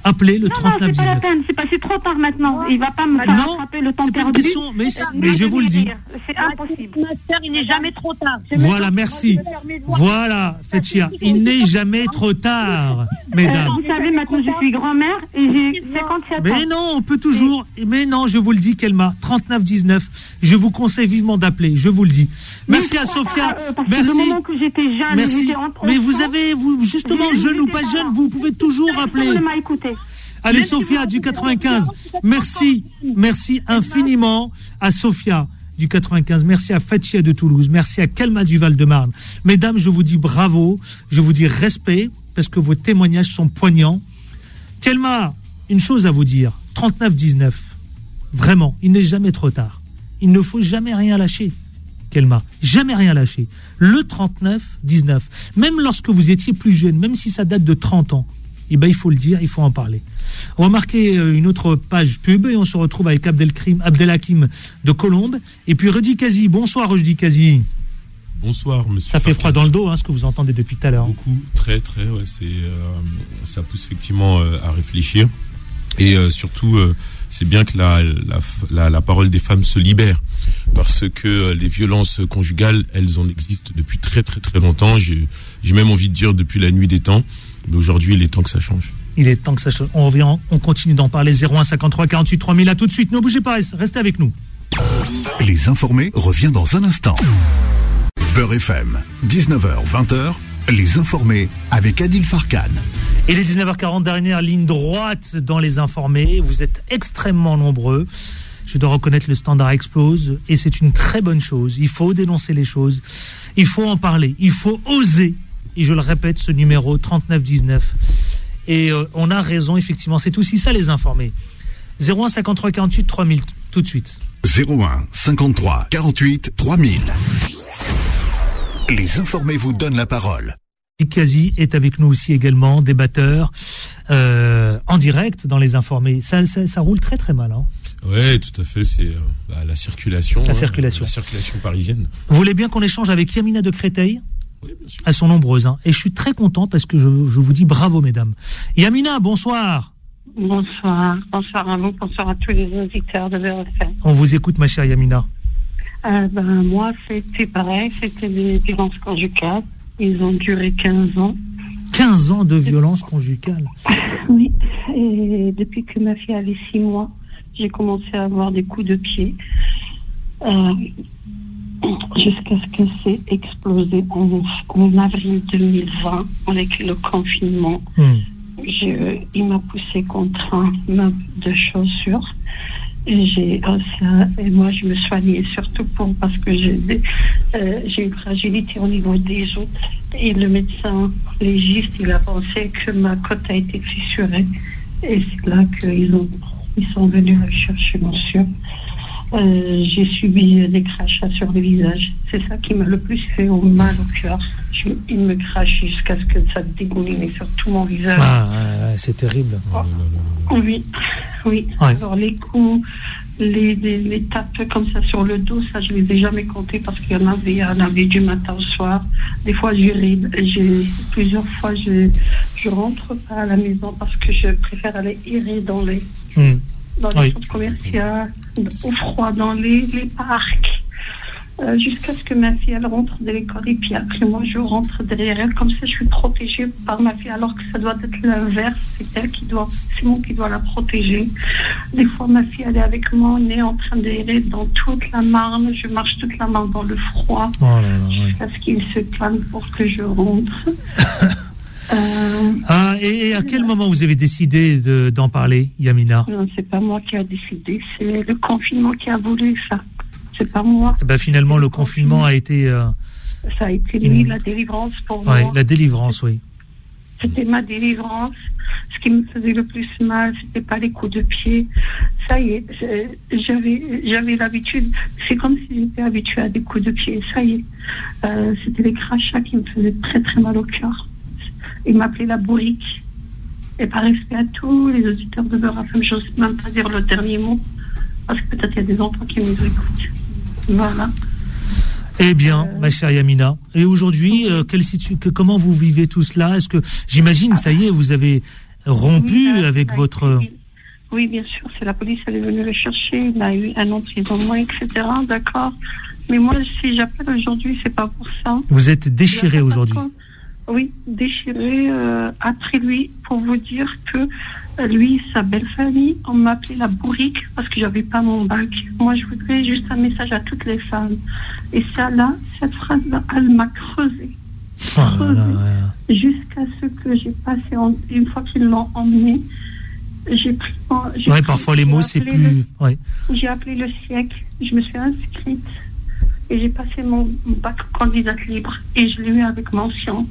Appelez le Non, non, trente-neuf c'est pas la dix-neuf. peine, c'est passé trop tard maintenant. Il va pas me faire Non, rattraper le temps c'est pas une perdu. question, mais, C'est mais je vous le dis. C'est impossible. Ma sœur, il n'est jamais trop tard. Voilà, merci. Voilà, Fetchia. Il n'est jamais trop tard, Euh, mesdames. vous savez, maintenant, je suis grand-mère et j'ai cinquante-sept ans. Mais non, on peut toujours. Mais non, je vous le dis, Kelma, trente-neuf dix-neuf. Je vous conseille vivement d'appeler, je vous le dis. Merci Mais à je crois Sophia. pas, euh, parce que Merci. le moment que j'étais jeune, Merci. j'étais en- Mais vous enfant, avez, vous, justement, j'ai- jeune ou j'étais pas pas jeune, là. vous pouvez toujours appeler. Personne ne m'a écouté. Allez, Sophia du quatre-vingt-quinze. Merci, merci infiniment à Sophia du quatre-vingt-quinze. Merci à Fetchia de Toulouse. Merci à Kelma du Val-de-Marne. Mesdames, je vous dis bravo. Je vous dis respect parce que vos témoignages sont poignants. Kelma, une chose à vous dire. trente-neuf dix-neuf. Vraiment, il n'est jamais trop tard. Il ne faut jamais rien lâcher. Kelma, jamais rien lâcher. Le trente-neuf dix-neuf. Même lorsque vous étiez plus jeune, même si ça date de trente ans, eh ben, il faut le dire, il faut en parler. On va marquer une autre page pub et on se retrouve avec Abdelkrim, Abdelhakim de Colombes. Et puis Rudy Kazi. Bonsoir Rudy Kazi. Bonsoir monsieur. Ça fait froid dans le dos, hein, ce que vous entendez depuis tout à l'heure. Beaucoup, très très, ouais, c'est, euh, ça pousse effectivement euh, à réfléchir. Et euh, surtout, euh, c'est bien que la, la, la, la parole des femmes se libère. Parce que euh, les violences conjugales, elles en existent depuis très très très longtemps. J'ai, j'ai même envie de dire depuis la nuit des temps. Mais aujourd'hui, il est temps que ça change. Il est temps que ça change. On revient, on continue d'en parler. zéro un cinquante-trois quarante-huit trois mille. À tout de suite. Ne bougez pas, restez avec nous. Les informés revient dans un instant. Beurre F M, dix-neuf heures vingt. Les informés avec Adil Farkan. Il est dix-neuf heures quarante, dernière ligne droite dans les informés. Vous êtes extrêmement nombreux. Je dois reconnaître, le standard explose et c'est une très bonne chose. Il faut dénoncer les choses. Il faut en parler. Il faut oser. Et je le répète, ce numéro trente-neuf dix-neuf. Et euh, on a raison, effectivement. C'est aussi ça, les informés. zéro un cinquante-trois quarante-huit trois mille. Tout de suite. zéro un cinquante-trois quarante-huit trois mille. Les informés vous donnent la parole. Kazi est avec nous aussi également, débatteur, euh, en direct dans les informés. Ça, ça, ça roule très très mal. Hein. Ouais, tout à fait. C'est euh, bah, la circulation. La hein, circulation. La circulation parisienne. Vous voulez bien qu'on échange avec Yamina de Créteil? Oui, bien sûr. Elles sont nombreuses. Hein. Et je suis très content parce que je, je vous dis bravo, mesdames. Yamina, bonsoir. Bonsoir. Bonsoir à vous. Bonsoir à tous les auditeurs de Beurre F M. On vous écoute, ma chère Yamina. Euh, ben, moi, c'était pareil. C'était des violences conjugales. Ils ont duré quinze ans. quinze ans de violence conjugale. Oui. Et depuis que ma fille avait six mois, j'ai commencé à avoir des coups de pied. Euh, jusqu'à ce que c'est explosé en, en avril deux mille vingt avec le confinement. Mmh. Je, il m'a poussé contre un meuble de chaussures. Et, j'ai, oh, ça, et moi, je me soignais surtout pour, parce que j'ai, des, euh, j'ai une fragilité au niveau des os. Et le médecin légiste, il a pensé que ma côte a été fissurée. Et c'est là qu'ils ont, ils sont venus rechercher mon sûr. Euh, j'ai subi des crachats sur le visage. C'est ça qui m'a le plus fait au mal au cœur. Je, il me crachait jusqu'à ce que ça dégoulinait sur tout mon visage. Ah, ouais, c'est terrible. Oh. Oui, oui. Ouais. Alors les coups, les, les, les tapes comme ça sur le dos, ça je les ai jamais comptés parce qu'il y en avait, il y en avait du matin au soir. Des fois j'ai, j'ai plusieurs fois je, je rentre pas à la maison parce que je préfère aller errer dans les mmh. dans les oui. centres commerciaux, au froid, dans les, les parcs. Euh, jusqu'à ce que ma fille elle rentre de l'école et puis après moi je rentre derrière elle, comme ça je suis protégée par ma fille alors que ça doit être l'inverse, c'est elle qui doit, c'est moi qui dois la protéger. Des fois ma fille elle est avec moi, on est en train d'errer dans toute la Marne, je marche toute la Marne dans le froid, oh là là, jusqu'à ouais. ce qu'il se calme pour que je rentre. euh, ah, et, et à quel moment vous avez décidé de, d'en parler, Yamina? Non, c'est pas moi qui a décidé, c'est le confinement qui a voulu ça. C'est pas moi. Ben finalement, le confinement a été. Euh, ça a été lui, une... la délivrance pour ouais, moi. La délivrance, oui. C'était ma délivrance. Ce qui me faisait le plus mal, c'était pas les coups de pied. Ça y est, j'avais, j'avais l'habitude. C'est comme si j'étais habituée à des coups de pied. Ça y est, euh, c'était les crachats qui me faisaient très très mal au cœur. Il m'appelait la bourrique. Et par respect à tous les auditeurs de Beurre F M, j'ose même pas dire le dernier mot, parce que peut-être il y a des enfants qui nous écoutent. Voilà. Eh bien, euh... ma chère Yamina, et aujourd'hui, euh, quelle situ- que, comment vous vivez tout cela? Est-ce que, j'imagine, ça y est, vous avez rompu oui, avec votre... Oui, bien sûr, c'est la police, elle est venue le chercher, il a eu un emprisonnement, et cetera. D'accord. Mais moi, si j'appelle aujourd'hui, c'est pas pour ça. Vous êtes déchiré aujourd'hui. Oui, déchiré euh, après lui, pour vous dire que euh, lui, sa belle famille, on m'appelait la bourrique parce que j'avais pas mon bac. Moi, je voudrais juste un message à toutes les femmes. Et ça, là, cette phrase-là, elle m'a creusé. Oh là là, ouais. Jusqu'à ce que j'ai passé, en, une fois qu'ils l'ont emmené, j'ai pris... J'ai ouais, pris, parfois les mots, c'est plus... Le, ouais. J'ai appelé le siècle, je me suis inscrite et j'ai passé mon bac candidate libre et je l'ai eu avec mention.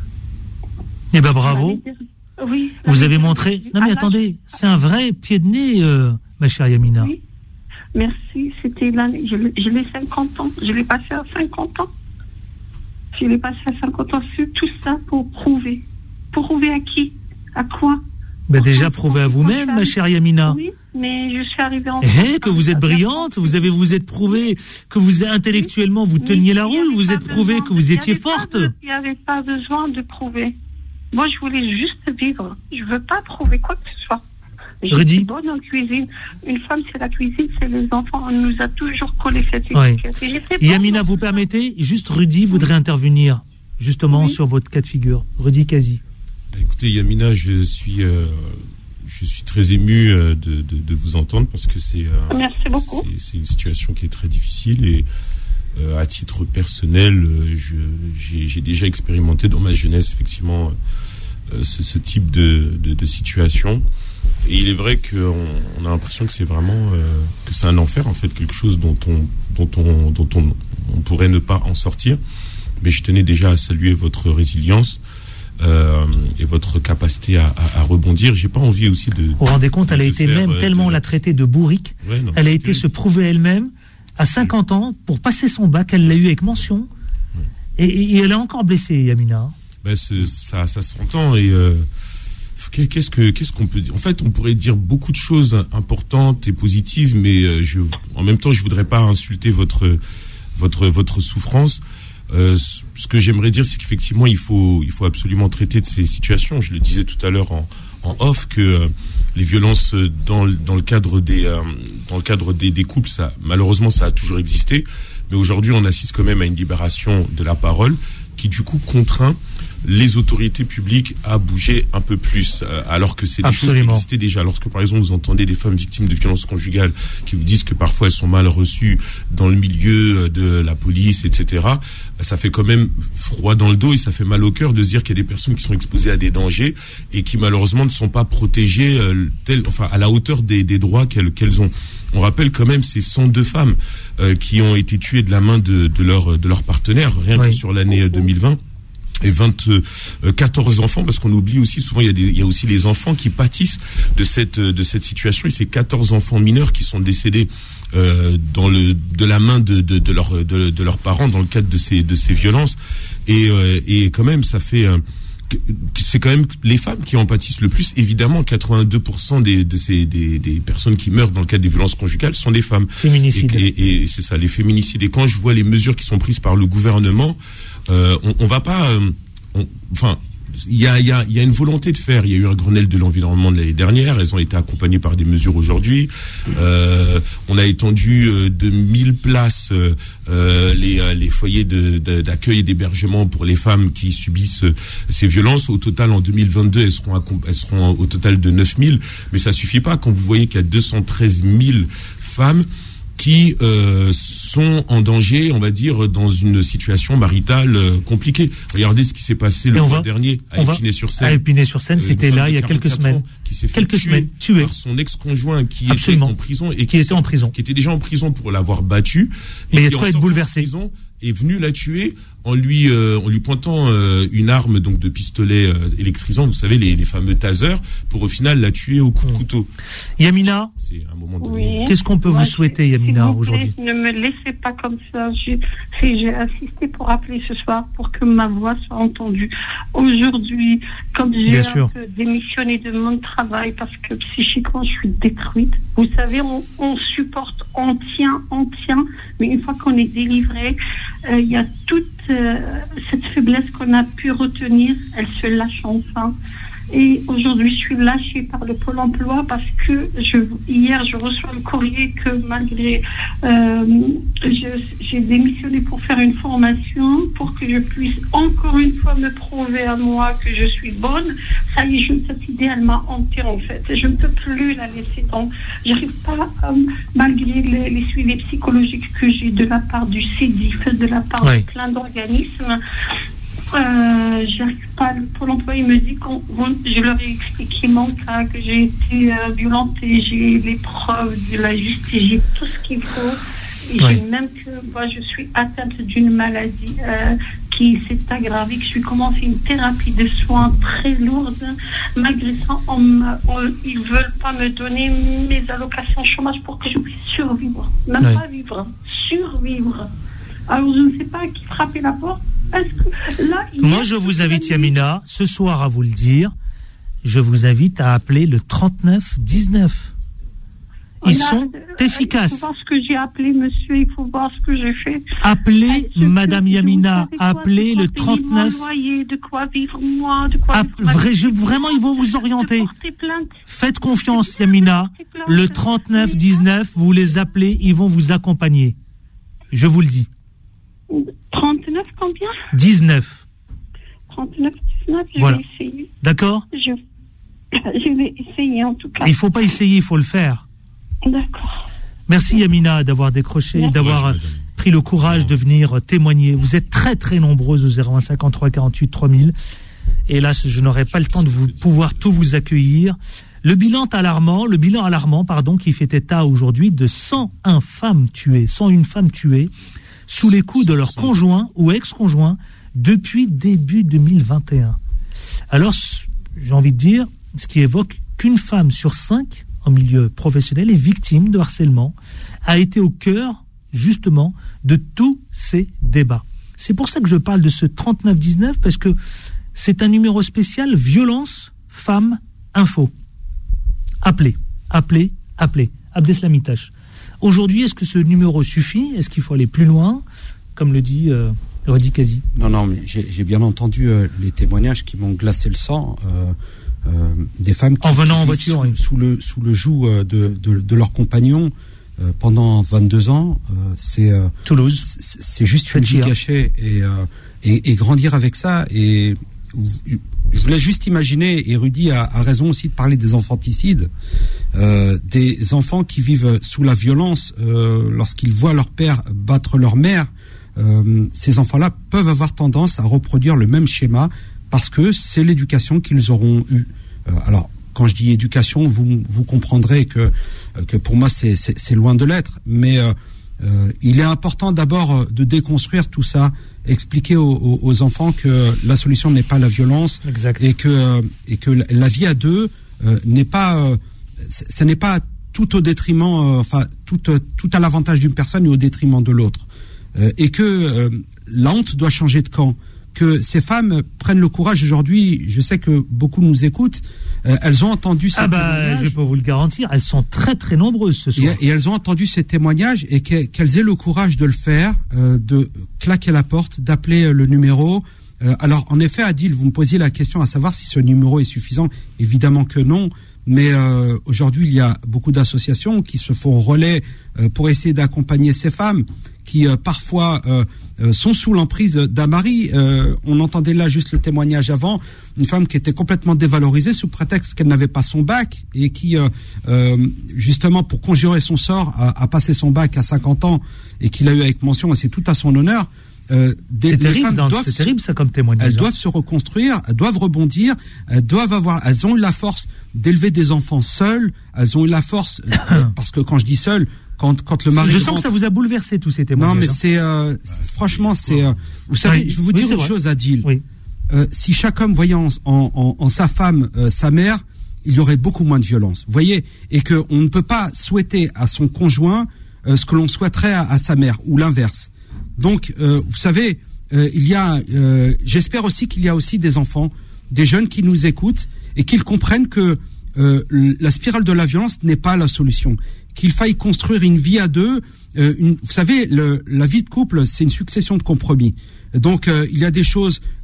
Eh ben bravo. Oui. Vous avez montré... Non mais attendez, c'est un vrai pied de nez, euh, ma chère Yamina. Oui, merci. C'était l'année... Je, je l'ai cinquante ans. Je l'ai passé à cinquante ans. Je l'ai passé à cinquante ans. C'est tout ça pour prouver. Pour prouver à qui? À quoi? Ben déjà prouver à vous-même, ma chère Yamina. Oui, mais je suis arrivée en... Eh, que vous êtes brillante, vous avez vous êtes prouvé que vous intellectuellement vous teniez la route, vous êtes prouvé que vous étiez forte. Il n'y avait pas besoin de prouver. Moi, je voulais juste vivre. Je ne veux pas prouver quoi que ce soit. Je Rudy. suis bonne en cuisine. Une femme, c'est la cuisine, c'est les enfants. On nous a toujours collé cette étiquette. Ouais. Yamina, vous permettez? Juste Rudy voudrait intervenir justement oui. sur votre cas de figure. Rudy Kazi. Écoutez, Yamina, je suis, euh, je suis très ému euh, de, de, de vous entendre parce que c'est, euh, Merci beaucoup. c'est, c'est une situation qui est très difficile et euh, à titre personnel, euh, je, j'ai, j'ai déjà expérimenté dans ma jeunesse effectivement euh, ce, ce type de, de, de situation. Et il est vrai qu'on on a l'impression que c'est vraiment euh, que c'est un enfer en fait, quelque chose dont on, dont on, dont on, on pourrait ne pas en sortir. Mais je tenais déjà à saluer votre résilience. Euh, et votre capacité à, à, à rebondir. J'ai pas envie aussi de... Vous vous rendez compte, elle a été faire, même euh, tellement de... on l'a traitée de bourrique. Ouais, non, elle a été se prouver elle-même à cinquante ans pour passer son bac. Elle l'a eu avec mention. Ouais. Et, et elle est encore blessée, Yamina. Ben, ça, ça s'entend. Et euh, qu'est-ce que qu'est-ce qu'on peut dire? En fait, on pourrait dire beaucoup de choses importantes et positives, mais je, en même temps, je voudrais pas insulter votre votre votre souffrance. Euh, ce que j'aimerais dire, c'est qu'effectivement, il faut, il faut absolument traiter de ces situations. Je le disais tout à l'heure en, en off que euh, les violences dans, dans le cadre des, euh, dans le cadre des, des couples, ça, malheureusement, ça a toujours existé. Mais aujourd'hui, on assiste quand même à une libération de la parole qui, du coup, contraint les autorités publiques à bouger un peu plus, euh, alors que c'est des Absolument. choses qui existaient déjà. Lorsque, par exemple, vous entendez des femmes victimes de violences conjugales qui vous disent que parfois elles sont mal reçues dans le milieu de la police, et cetera, ça fait quand même froid dans le dos et ça fait mal au cœur de se dire qu'il y a des personnes qui sont exposées à des dangers et qui malheureusement ne sont pas protégées euh, tel, enfin, à la hauteur des, des droits qu'elles, qu'elles ont. On rappelle quand même ces cent deux femmes euh, qui ont été tuées de la main de, de leur de leur partenaire, rien oui. que sur l'année deux mille vingt. Et vingt, euh, quatorze enfants, parce qu'on oublie aussi souvent il y a des, il y a aussi les enfants qui pâtissent de cette de cette situation. Et c'est quatorze enfants mineurs qui sont décédés euh, dans le de la main de de, de leurs de, de leurs parents dans le cadre de ces de ces violences. Et euh, et quand même ça fait euh, c'est quand même les femmes qui en pâtissent le plus. Évidemment, quatre-vingt-deux pour cent des, de ces, des, des personnes qui meurent dans le cadre des violences conjugales sont des femmes. Féminicides. Et, et, et c'est ça, les féminicides. Et quand je vois les mesures qui sont prises par le gouvernement, euh, on, on va pas... Euh, on, enfin... Il y a, il y a, il y a une volonté de faire. Il y a eu un Grenelle de l'environnement de l'année dernière. Elles ont été accompagnées par des mesures aujourd'hui. Euh, on a étendu euh, de mille places euh, les, les foyers de, de, d'accueil et d'hébergement pour les femmes qui subissent euh, ces violences. Au total, en deux mille vingt-deux, elles seront, elles seront au total de neuf mille. Mais ça suffit pas quand vous voyez qu'il y a deux cent treize mille femmes qui euh, sont en danger, on va dire, dans une situation maritale euh, compliquée. Regardez ce qui s'est passé le mois dernier à Épinay-sur-Seine. À Épinay-sur-Seine, euh, c'était là il y a quelques semaines. Qui s'est fait quelques tuer semaines, tué par son ex-conjoint qui Absolument. était en prison et qui, qui était en prison, qui était déjà en prison pour l'avoir battu. Mais il y a quoi être bouleversé. Est venu la tuer en lui euh, en lui pointant euh, une arme donc de pistolet euh, électrisant, vous savez les, les fameux tasers, pour au final la tuer au coup de couteau. Yamina, c'est un moment donné. Oui. Qu'est-ce qu'on peut Moi, vous souhaiter, Yamina, vous aujourd'hui? plaît, ne me laissez pas comme ça. J'ai, j'ai insisté pour appeler ce soir pour que ma voix soit entendue. Aujourd'hui, comme j'ai Bien un sûr. peu démissionné de mon travail parce que psychiquement je suis détruite. Vous savez, on, on supporte, on tient, on tient, mais une fois qu'on est délivré, il euh, y a toute euh, cette faiblesse qu'on a pu retenir, elle se lâche enfin. Et aujourd'hui, je suis lâchée par le Pôle emploi parce que je, hier, je reçois le courrier que malgré, euh, je, j'ai démissionné pour faire une formation pour que je puisse encore une fois me prouver à moi que je suis bonne. Ça y est, je, cette idée, elle m'a hantée en fait. Je ne peux plus la laisser. Donc, j'arrive pas, à, malgré les, les suivis psychologiques que j'ai de la part du C D I F, de la part oui. de plein d'organismes, euh, j'arrive pas. Le Pôle emploi, il me dit qu'on, je leur ai expliqué mon cas, que j'ai été euh, violentée, j'ai les preuves de la justice, j'ai tout ce qu'il faut. Et oui. j'ai même que moi, je suis atteinte d'une maladie euh, qui s'est aggravée, que je suis commencé une thérapie de soins très lourde. Malgré ça, on on, ils ne veulent pas me donner mes allocations chômage pour que je puisse survivre. Même oui. pas vivre, survivre. Alors, je ne sais pas à qui frapper la porte. Est-ce que, là, Moi, je vous invite, Yamina, ce soir à vous le dire, je vous invite à appeler le trente-neuf dix-neuf. Ils a, sont euh, efficaces. Il faut voir ce que j'ai appelé, monsieur, il faut voir ce que j'ai fait. Appelez euh, Madame Yamina, appelez le trente-neuf. Loyer, de quoi vivre moi, de quoi App, vivre vrai, je, vraiment, ils vont vous orienter. Faites confiance, Yamina. Le trente-neuf dix-neuf, vous les appelez, ils vont vous accompagner. Je vous le dis. trente-neuf combien dix-neuf. trente-neuf dix-neuf, je voilà. vais essayer. D'accord je, je vais essayer en tout cas. Il ne faut pas essayer, il faut le faire. D'accord. Merci Yamina d'avoir décroché, Merci. d'avoir ouais, pris le courage de venir témoigner. Vous êtes très très nombreuses au zéro un cinquante-trois quarante-huit trois mille. Hélas, je n'aurai pas le temps de vous pouvoir tout vous accueillir. Le bilan alarmant, le bilan alarmant, pardon, qui fait état aujourd'hui de cent un femmes tuées, cent une femmes tuées sous les coups de leur conjoint ou ex-conjoint depuis début deux mille vingt et un. Alors, j'ai envie de dire, ce qui évoque qu'une femme sur cinq en milieu professionnel est victime de harcèlement, a été au cœur, justement, de tous ces débats. C'est pour ça que je parle de ce trente-neuf dix-neuf, parce que c'est un numéro spécial violence femmes info. Appelez, appelez, appelez. Abdeslamitash. Aujourd'hui, est-ce que ce numéro suffit ? Est-ce qu'il faut aller plus loin ? Comme le dit euh, Rodi Kazi. Non, non, mais j'ai, j'ai bien entendu euh, les témoignages qui m'ont glacé le sang. Euh, Euh, des femmes qui, en venant qui en voiture, sous, oui. sous le sous le joug euh, de, de de leur compagnon euh, pendant vingt-deux ans, euh, c'est euh, Toulouse, c'est, c'est juste une vie gâchée et, euh, et et grandir avec ça. Et je voulais juste imaginer, et Rudy a, a raison aussi de parler des infanticides, euh, des enfants qui vivent sous la violence euh, lorsqu'ils voient leur père battre leur mère. Euh, ces enfants-là peuvent avoir tendance à reproduire le même schéma. Parce que c'est l'éducation qu'ils auront eue. Euh, alors, quand je dis éducation, vous vous comprendrez que que pour moi c'est c'est, c'est loin de l'être. Mais euh, euh, il est important d'abord de déconstruire tout ça, expliquer aux, aux, aux enfants que la solution n'est pas la violence, exact. et que euh, et que la vie à deux euh, n'est pas, euh, ce n'est pas tout au détriment, euh, enfin tout tout à l'avantage d'une personne et au détriment de l'autre, euh, et que euh, la honte doit changer de camp. Que ces femmes prennent le courage aujourd'hui. Je sais que beaucoup nous écoutent. Euh, elles ont entendu ces ah bah, témoignages. Je peux vous le garantir. Elles sont très très nombreuses ce soir. Et, et elles ont entendu ces témoignages et qu'elles aient le courage de le faire, euh, de claquer la porte, d'appeler le numéro. Euh, alors en effet, Adil, vous me posiez la question à savoir si ce numéro est suffisant. Évidemment que non. Mais euh, aujourd'hui, il y a beaucoup d'associations qui se font relais euh, pour essayer d'accompagner ces femmes qui euh, parfois euh, euh, sont sous l'emprise d'un mari. Euh, on entendait là juste le témoignage avant, une femme qui était complètement dévalorisée sous prétexte qu'elle n'avait pas son bac et qui, euh, euh, justement, pour conjurer son sort, a, a passé son bac à cinquante ans et qu'il a eu avec mention, et c'est tout à son honneur. Euh, des, c'est, terrible, femmes dans, doivent, c'est terrible ça comme témoignage. Elles doivent se reconstruire, elles doivent rebondir, elles doivent avoir, elles ont eu la force d'élever des enfants seules, elles ont eu la force, parce que quand je dis seules, quand quand le mari je rentre, sens que ça vous a bouleversé tous ces témoignages. non mais c'est euh, franchement c'est euh, vous savez, oui, je vais vous oui, dire une vrai. chose, Adil. Oui. Euh, si chaque homme voyait en, en, en sa femme euh, sa mère, il y aurait beaucoup moins de violence. Vous voyez, et que on ne peut pas souhaiter à son conjoint euh, ce que l'on souhaiterait à, à sa mère ou l'inverse. Donc euh, vous savez, euh, il y a euh, j'espère aussi qu'il y a aussi des enfants, des jeunes qui nous écoutent et qu'ils comprennent que euh, la spirale de la violence n'est pas la solution, qu'il faille construire une vie à deux. Euh, une, vous savez, le, la vie de couple, c'est une succession de compromis. Donc, euh, il y a des choses euh,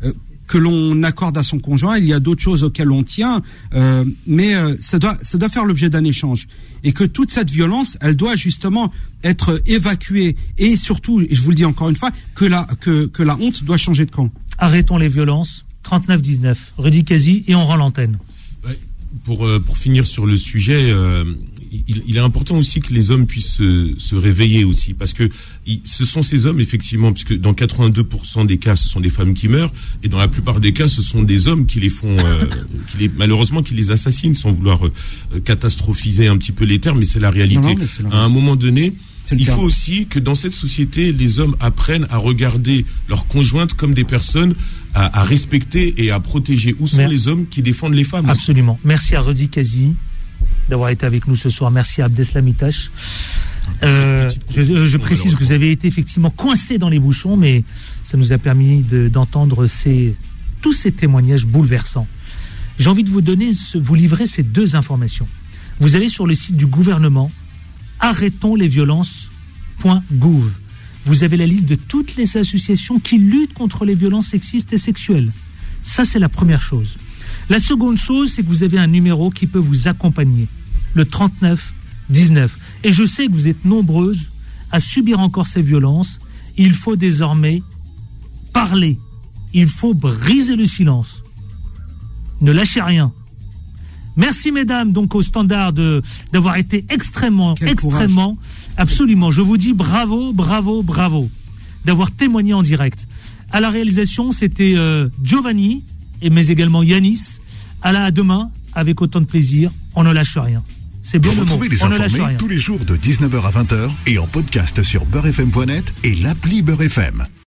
que l'on accorde à son conjoint, il y a d'autres choses auxquelles on tient, euh, mais euh, ça doit ça doit faire l'objet d'un échange, et que toute cette violence, elle doit justement être évacuée, et surtout, et je vous le dis encore une fois, que la que que la honte doit changer de camp. Arrêtons les violences. trente-neuf dix-neuf, Rudy Kazi, et on rend l'antenne. Ouais, pour euh, pour finir sur le sujet, euh, il, il est important aussi que les hommes puissent se, se réveiller aussi, parce que il, ce sont ces hommes effectivement, puisque dans quatre-vingt-deux pour cent des cas, ce sont des femmes qui meurent, et dans la plupart des cas, ce sont des hommes qui les font, euh, qui les, malheureusement, qui les assassinent, sans vouloir euh, catastrophiser un petit peu les termes, mais c'est la réalité. Non, non, c'est la... À un moment donné, il faut aussi que dans cette société, les hommes apprennent à regarder leurs conjointes comme des personnes à, à respecter et à protéger. Où sont Merci. les hommes qui défendent les femmes? Absolument. Merci à Rudy Kazi d'avoir été avec nous ce soir. Merci à Abdeslam Itache. Euh, je, je précise que vous avez été effectivement coincé dans les bouchons, mais ça nous a permis de, d'entendre ces, tous ces témoignages bouleversants. J'ai envie de vous donner, vous livrer ces deux informations. Vous allez sur le site du gouvernement, arrêtons les violences point gouv. Vous avez la liste de toutes les associations qui luttent contre les violences sexistes et sexuelles. Ça, c'est la première chose. La seconde chose, c'est que vous avez un numéro qui peut vous accompagner, le trente-neuf dix-neuf. Et je sais que vous êtes nombreuses à subir encore ces violences. Il faut désormais parler. Il faut briser le silence. Ne lâchez rien. Merci mesdames, donc au standard de, d'avoir été extrêmement, Quel extrêmement, courage. absolument. Je vous dis bravo, bravo, bravo d'avoir témoigné en direct. À la réalisation, c'était euh, Giovanni, et mais également Yanis. À la à demain, avec autant de plaisir. On ne lâche rien. C'est bien le mot. Retrouvez les On ne lâche rien. tous les jours de dix-neuf heures à vingt heures et en podcast sur beurre f m point net et l'appli Beurre F M.